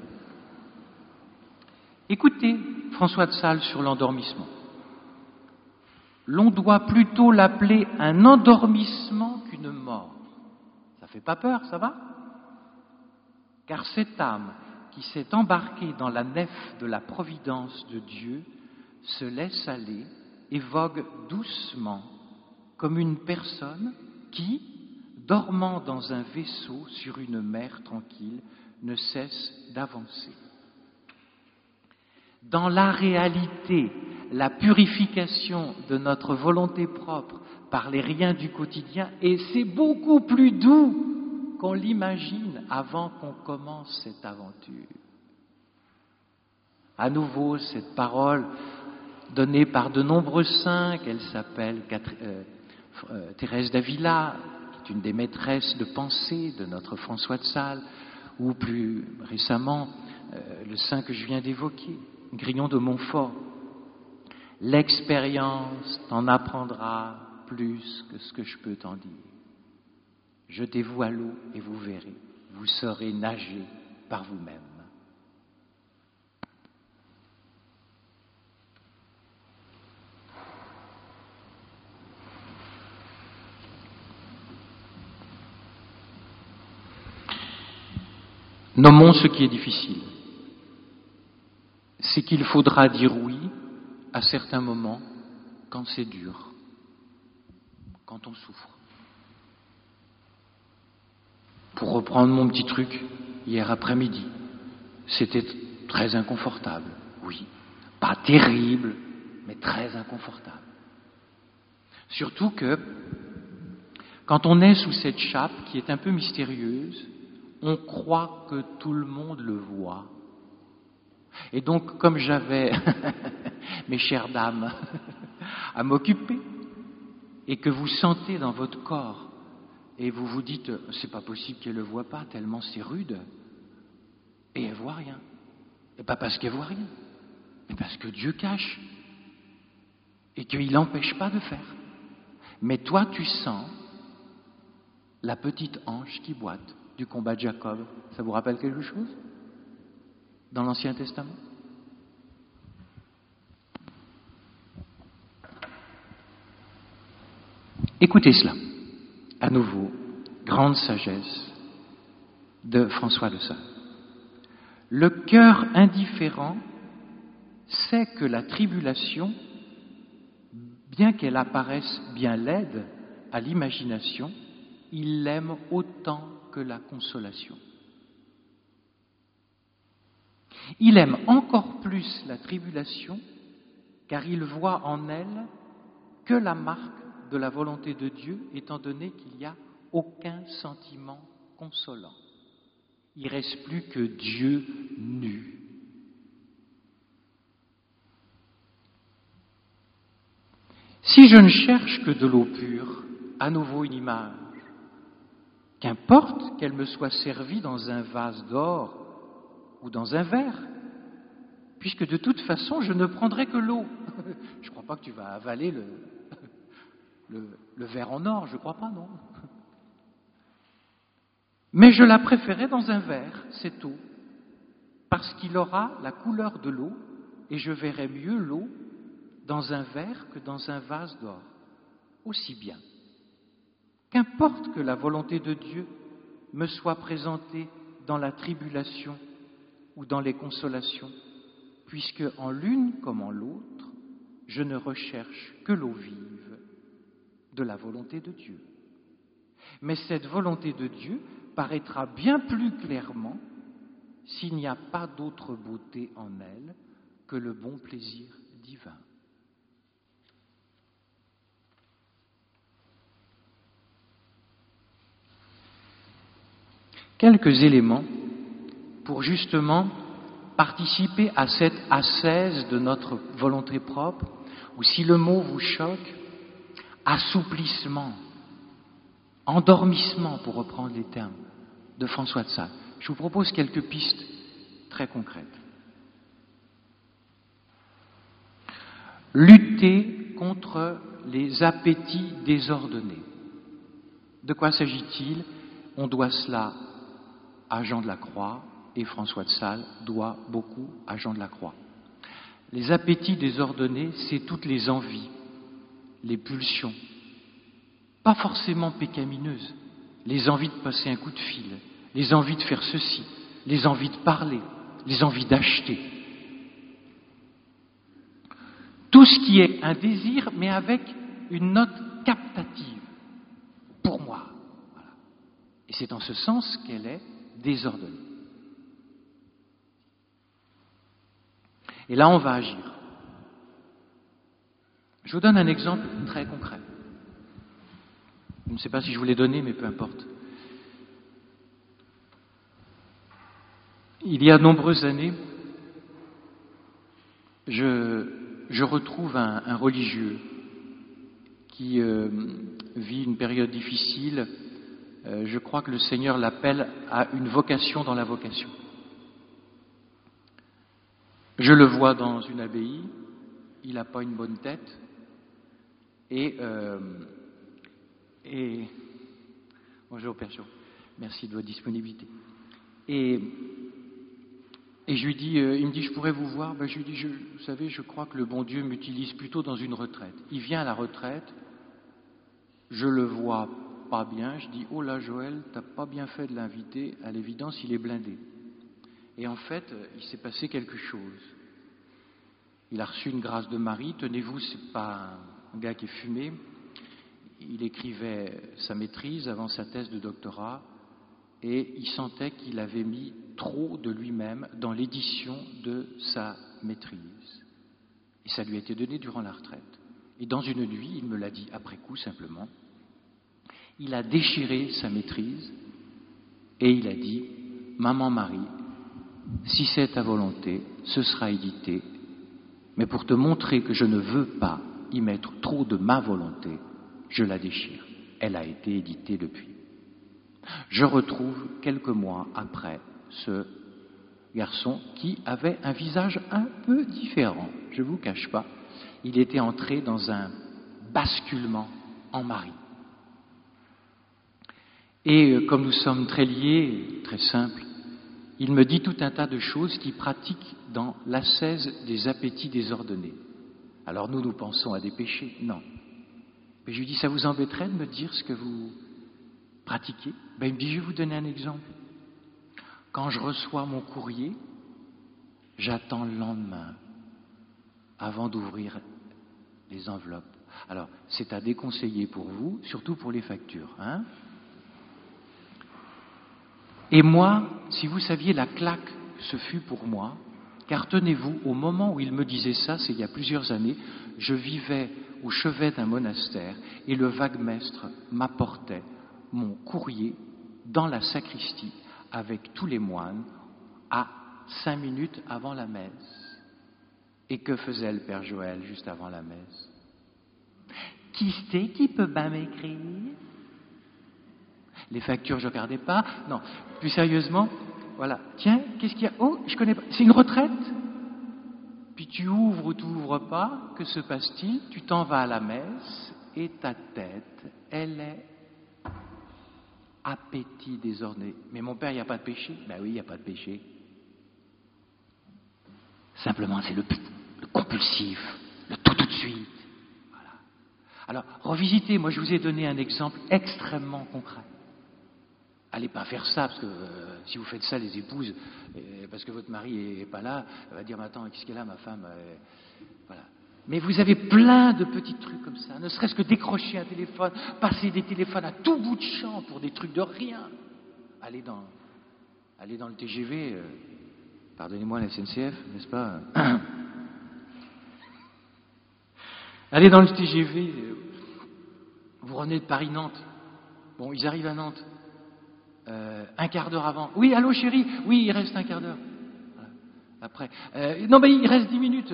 Écoutez François de Sales sur l'endormissement. L'on doit plutôt l'appeler un endormissement qu'une mort. Ça fait pas peur, ça va? Car cette âme qui s'est embarquée dans la nef de la providence de Dieu se laisse aller et vogue doucement comme une personne qui, dormant dans un vaisseau sur une mer tranquille, ne cesse d'avancer. Dans la réalité, la purification de notre volonté propre par les riens du quotidien, et c'est beaucoup plus doux qu'on l'imagine avant qu'on commence cette aventure. À nouveau, cette parole donnée par de nombreux saints, qu'elle s'appelle Thérèse d'Avila, qui est une des maîtresses de pensée de notre François de Sales, ou plus récemment, le saint que je viens d'évoquer, Grignon de Montfort. L'expérience t'en apprendra plus que ce que je peux t'en dire. Jetez-vous à l'eau et vous verrez, vous saurez nager par vous-même. Nommons ce qui est difficile. C'est qu'il faudra dire oui à certains moments quand c'est dur, quand on souffre. Pour reprendre mon petit truc, hier après-midi, c'était très inconfortable, oui. Pas terrible, mais très inconfortable. Surtout que, quand on est sous cette chape qui est un peu mystérieuse, on croit que tout le monde le voit. Et donc, comme j'avais, mes chères dames, à m'occuper, et que vous sentez dans votre corps, et vous vous dites, c'est pas possible qu'elle ne le voit pas, tellement c'est rude, et elle voit rien. Et pas parce qu'elle voit rien, mais parce que Dieu cache, et qu'il n'empêche pas de faire. Mais toi, tu sens la petite ange qui boite du combat de Jacob. Ça vous rappelle quelque chose? Dans l'Ancien Testament? Écoutez cela, à nouveau, grande sagesse de François de Sales. Le cœur indifférent sait que la tribulation, bien qu'elle apparaisse bien laide à l'imagination, il l'aime autant que la consolation. Il aime encore plus la tribulation car il voit en elle que la marque de la volonté de Dieu, étant donné qu'il y a aucun sentiment consolant. Il ne reste plus que Dieu nu. Si je ne cherche que de l'eau pure, à nouveau une image, qu'importe qu'elle me soit servie dans un vase d'or ou dans un verre, puisque de toute façon je ne prendrai que l'eau. Je ne crois pas que tu vas avaler le verre en or, je ne crois pas, non. Mais je la préférais dans un verre, cette eau, parce qu'il aura la couleur de l'eau et je verrai mieux l'eau dans un verre que dans un vase d'or. Aussi bien, qu'importe que la volonté de Dieu me soit présentée dans la tribulation ou dans les consolations, puisque en l'une comme en l'autre, je ne recherche que l'eau vive de la volonté de Dieu. Mais cette volonté de Dieu paraîtra bien plus clairement s'il n'y a pas d'autre beauté en elle que le bon plaisir divin. Quelques éléments pour justement participer à cette ascèse de notre volonté propre, ou si le mot vous choque, assouplissement, endormissement, pour reprendre les termes de François de Sales. Je vous propose quelques pistes très concrètes. Lutter contre les appétits désordonnés. De quoi s'agit-il? On doit cela à Jean de la Croix, et François de Sales doit beaucoup à Jean de la Croix. Les appétits désordonnés, c'est toutes les envies, les pulsions, pas forcément pécamineuses, les envies de passer un coup de fil, les envies de faire ceci, les envies de parler, les envies d'acheter. Tout ce qui est un désir, mais avec une note captative, pour moi. Voilà. Et c'est en ce sens qu'elle est désordonnée. Et là, on va agir. Je vous donne un exemple très concret. Je ne sais pas si je vous l'ai donné, mais peu importe. Il y a de nombreuses années, je retrouve un religieux qui vit une période difficile. Je crois que le Seigneur l'appelle à une vocation dans la vocation. Je le vois dans une abbaye, il n'a pas une bonne tête, et bonjour Père Jo, merci de votre disponibilité. Et je lui dis, il me dit, je pourrais vous voir. Ben, je lui dis, vous savez, je crois que le bon Dieu m'utilise plutôt dans une retraite. Il vient à la retraite, je le vois pas bien, je dis, oh là Joël, t'as pas bien fait de l'inviter, à l'évidence il est blindé. Et en fait, il s'est passé quelque chose. Il a reçu une grâce de Marie, tenez-vous, c'est pas un gars qui est fumé. Il écrivait sa maîtrise avant sa thèse de doctorat et il sentait qu'il avait mis trop de lui-même dans l'édition de sa maîtrise. Et ça lui a été donné durant la retraite. Et dans une nuit, il me l'a dit après coup simplement, il a déchiré sa maîtrise et il a dit « Maman Marie, si c'est ta volonté, ce sera édité, mais pour te montrer que je ne veux pas y mettre trop de ma volonté, je la déchire. » Elle a été éditée depuis. Je retrouve quelques mois après ce garçon qui avait un visage un peu différent, je ne vous cache pas. Il était entré dans un basculement en Marie. Et comme nous sommes très liés, très simples, il me dit tout un tas de choses qu'il pratique dans l'ascèse des appétits désordonnés. Alors nous pensons à des péchés. Non. Mais je lui dis, ça vous embêterait de me dire ce que vous pratiquez? Ben, il me dit, je vais vous donner un exemple. Quand je reçois mon courrier, j'attends le lendemain avant d'ouvrir les enveloppes. Alors, c'est à déconseiller pour vous, surtout pour les factures, hein? Et moi, si vous saviez la claque ce fut pour moi, car tenez-vous, au moment où il me disait ça, c'est il y a plusieurs années, je vivais au chevet d'un monastère et le vaguemestre m'apportait mon courrier dans la sacristie avec tous les moines à 5 minutes avant la messe. Et que faisait le Père Joël juste avant la messe? Qui c'est qui peut bien m'écrire? Les factures, je ne regardais pas. Non, plus sérieusement, voilà. Tiens, qu'est-ce qu'il y a? Oh, je connais pas. C'est une retraite? Puis tu ouvres ou tu ouvres pas, que se passe-t-il? Tu t'en vas à la messe et ta tête, elle est appétit désordonné. Mais mon père, il n'y a pas de péché? Ben oui, il n'y a pas de péché. Simplement, c'est le compulsif, le tout de suite. Voilà. Alors, revisitez, moi je vous ai donné un exemple extrêmement concret. Allez pas faire ça, parce que si vous faites ça, les épouses, parce que votre mari est pas là, elle va dire, mais attends, qu'est-ce qu'elle a, ma femme? Voilà. Mais vous avez plein de petits trucs comme ça, ne serait-ce que décrocher un téléphone, passer des téléphones à tout bout de champ pour des trucs de rien. Allez dans le TGV, pardonnez-moi la SNCF, n'est-ce pas? Allez dans le TGV, vous revenez de Paris-Nantes. Bon, ils arrivent à Nantes. Un quart d'heure avant. Oui, allô chérie? Oui, il reste un quart d'heure. Voilà. Après. Non, mais il reste 10 minutes.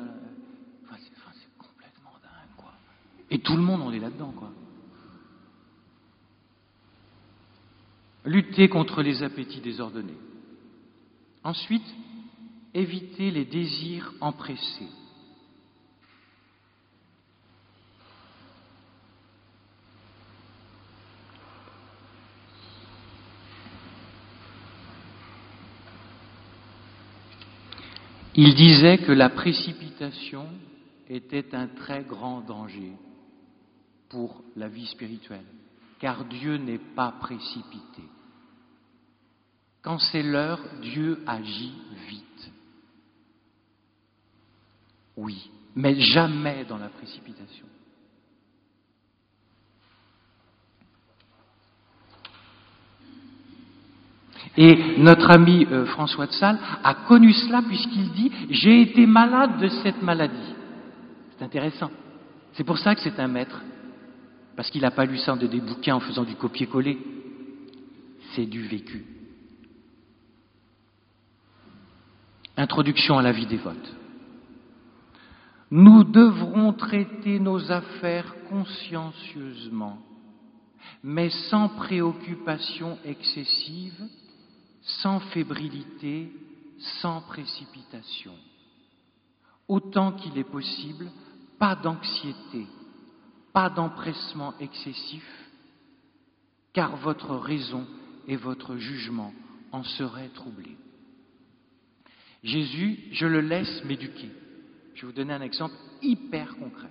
C'est complètement dingue, quoi. Et tout le monde, on est là-dedans, quoi. Lutter contre les appétits désordonnés. Ensuite, éviter les désirs empressés. Il disait que la précipitation était un très grand danger pour la vie spirituelle, car Dieu n'est pas précipité. Quand c'est l'heure, Dieu agit vite. Oui, mais jamais dans la précipitation. Et notre ami François de Sales a connu cela puisqu'il dit « J'ai été malade de cette maladie ». C'est intéressant. C'est pour ça que c'est un maître. Parce qu'il n'a pas lu ça de des bouquins en faisant du copier-coller. C'est du vécu. Introduction à la vie dévote. Nous devrons traiter nos affaires consciencieusement, mais sans préoccupation excessive, sans fébrilité, sans précipitation. Autant qu'il est possible, pas d'anxiété, pas d'empressement excessif, car votre raison et votre jugement en seraient troublés. Jésus, je le laisse m'éduquer. Je vais vous donner un exemple hyper concret.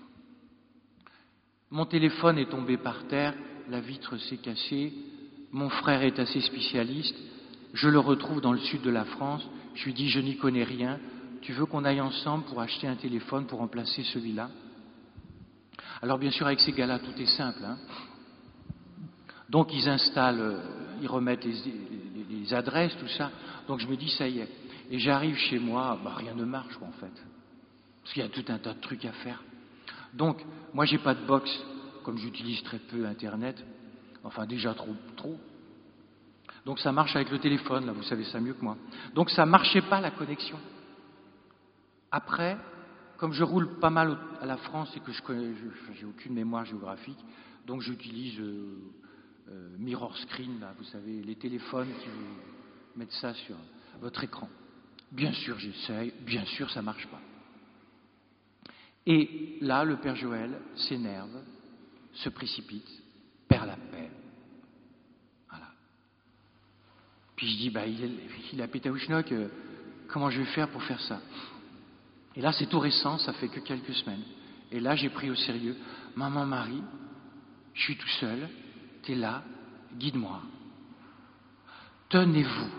Mon téléphone est tombé par terre, la vitre s'est cassée, mon frère est assez spécialiste, je le retrouve dans le sud de la France, je lui dis je n'y connais rien, tu veux qu'on aille ensemble pour acheter un téléphone pour remplacer celui-là? Alors bien sûr avec ces gars-là tout est simple, hein. Donc ils installent, ils remettent les adresses, tout ça, donc je me dis ça y est, et j'arrive chez moi, rien ne marche en fait, parce qu'il y a tout un tas de trucs à faire. Donc moi j'ai pas de box, comme j'utilise très peu Internet, enfin déjà trop. Donc ça marche avec le téléphone, là, vous savez ça mieux que moi. Donc ça marchait pas la connexion. Après, comme je roule pas mal à la France et que j'ai aucune mémoire géographique, donc j'utilise Mirror Screen, là, vous savez, les téléphones qui vous mettent ça sur votre écran. Bien sûr j'essaye, bien sûr ça marche pas. Et là, le Père Joël s'énerve, se précipite, perd la paix. Puis je dis, il a pété au schnock, comment je vais faire pour faire ça? Et là, c'est tout récent, ça fait que quelques semaines. Et là, j'ai pris au sérieux, maman Marie, je suis tout seul, t'es là, guide-moi. Tenez-vous.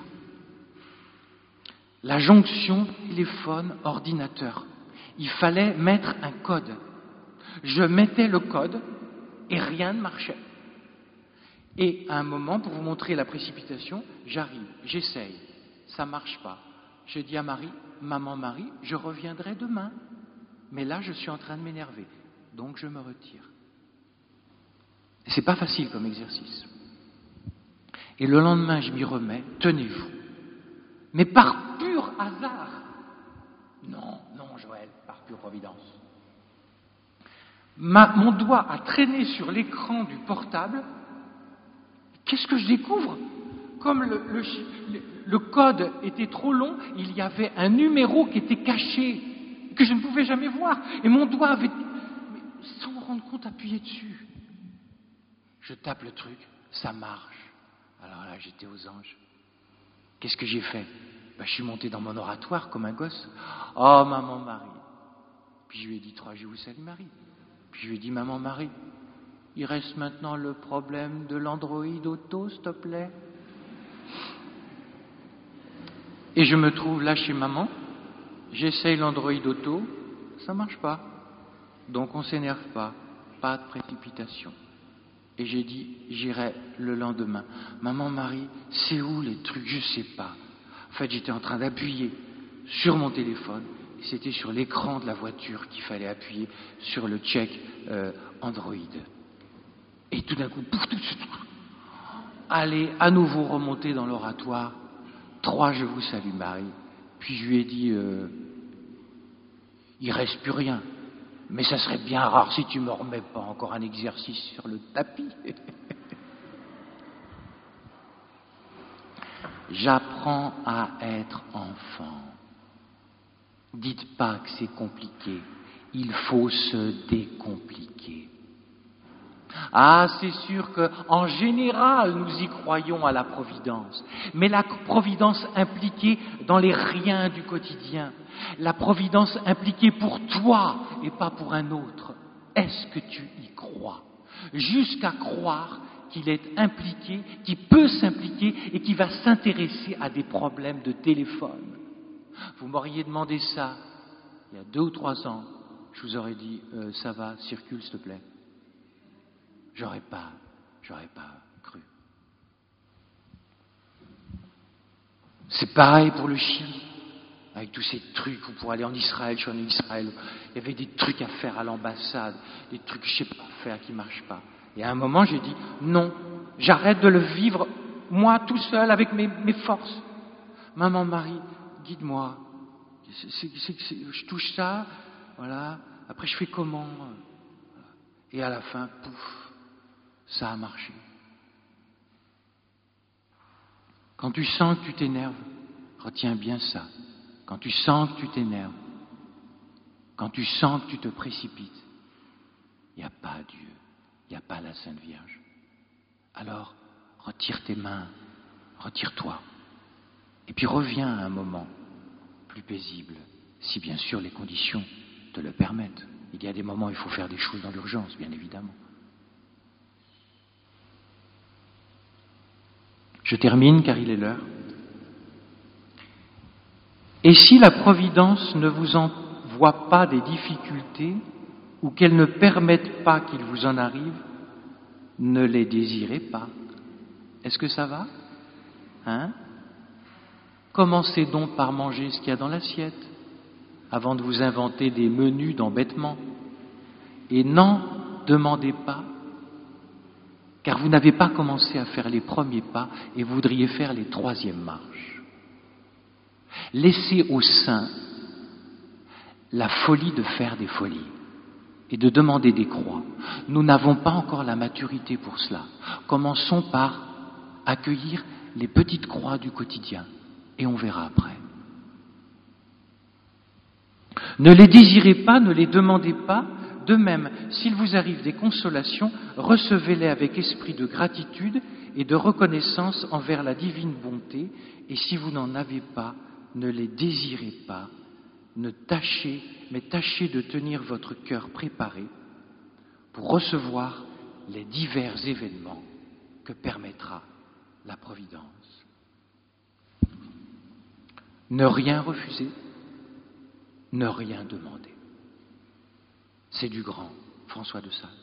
La jonction téléphone-ordinateur. Il fallait mettre un code. Je mettais le code et rien ne marchait. Et à un moment, pour vous montrer la précipitation, j'arrive, j'essaye, ça ne marche pas. Je dis à Marie, maman Marie, je reviendrai demain. Mais là, je suis en train de m'énerver, donc je me retire. Et c'est pas facile comme exercice. Et le lendemain, je m'y remets, tenez-vous. Mais par pur hasard. Non, Joël, par pure providence. Mon doigt a traîné sur l'écran du portable. Qu'est-ce que je découvre? Comme le code était trop long, il y avait un numéro qui était caché, que je ne pouvais jamais voir. Et mon doigt avait, sans me rendre compte, appuyé dessus. Je tape le truc, ça marche. Alors là, j'étais aux anges. Qu'est-ce que j'ai fait? Je suis monté dans mon oratoire comme un gosse. Oh, maman Marie. Puis je lui ai dit 3 Je vous salue Marie. Puis je lui ai dit, maman Marie, il reste maintenant le problème de l'Android Auto, s'il te plaît. Et je me trouve là chez maman, j'essaye l'Android Auto, ça marche pas. Donc on s'énerve pas de précipitation. Et j'ai dit, j'irai le lendemain. Maman Marie, c'est où les trucs? Je sais pas. En fait, j'étais en train d'appuyer sur mon téléphone. Et c'était sur l'écran de la voiture qu'il fallait appuyer sur le check Android. Et tout d'un coup, pouf, allez à nouveau remonter dans l'oratoire. 3 Je vous salue Marie. Puis je lui ai dit, il reste plus rien. Mais ça serait bien rare si tu me remets pas encore un exercice sur le tapis. J'apprends à être enfant. Dites pas que c'est compliqué. Il faut se décompliquer. Ah, c'est sûr qu'en général, nous y croyons à la providence. Mais la providence impliquée dans les riens du quotidien. La providence impliquée pour toi et pas pour un autre. Est-ce que tu y crois? Jusqu'à croire qu'il est impliqué, qu'il peut s'impliquer et qu'il va s'intéresser à des problèmes de téléphone. Vous m'auriez demandé ça il y a 2 ou 3 ans. Je vous aurais dit, ça va, circule s'il te plaît. J'aurais pas cru. C'est pareil pour le Chili, avec tous ces trucs où pour aller en Israël, je suis en Israël, il y avait des trucs à faire à l'ambassade, des trucs que je sais pas faire qui marchent pas. Et à un moment, j'ai dit, non, j'arrête de le vivre, moi, tout seul, avec mes forces. Maman Marie, guide-moi. Je touche ça, voilà, après je fais comment? Et à la fin, pouf. Ça a marché. Quand tu sens que tu t'énerves, retiens bien ça. Quand tu sens que tu t'énerves, quand tu sens que tu te précipites, il n'y a pas Dieu, il n'y a pas la Sainte Vierge. Alors, retire tes mains, retire-toi. Et puis reviens à un moment plus paisible, si bien sûr les conditions te le permettent. Il y a des moments où il faut faire des choses dans l'urgence, bien évidemment. Je termine car il est l'heure. Et si la Providence ne vous envoie pas des difficultés ou qu'elle ne permette pas qu'il vous en arrive, ne les désirez pas. Est-ce que ça va? Commencez donc par manger ce qu'il y a dans l'assiette avant de vous inventer des menus d'embêtement. Et n'en demandez pas, car vous n'avez pas commencé à faire les premiers pas et vous voudriez faire les 3e marches. Laissez aux saints la folie de faire des folies et de demander des croix. Nous n'avons pas encore la maturité pour cela. Commençons par accueillir les petites croix du quotidien et on verra après. Ne les désirez pas, ne les demandez pas. De même, s'il vous arrive des consolations, recevez-les avec esprit de gratitude et de reconnaissance envers la divine bonté, et si vous n'en avez pas, ne les désirez pas, mais tâchez de tenir votre cœur préparé pour recevoir les divers événements que permettra la Providence. Ne rien refuser, ne rien demander. C'est du grand François de Sales.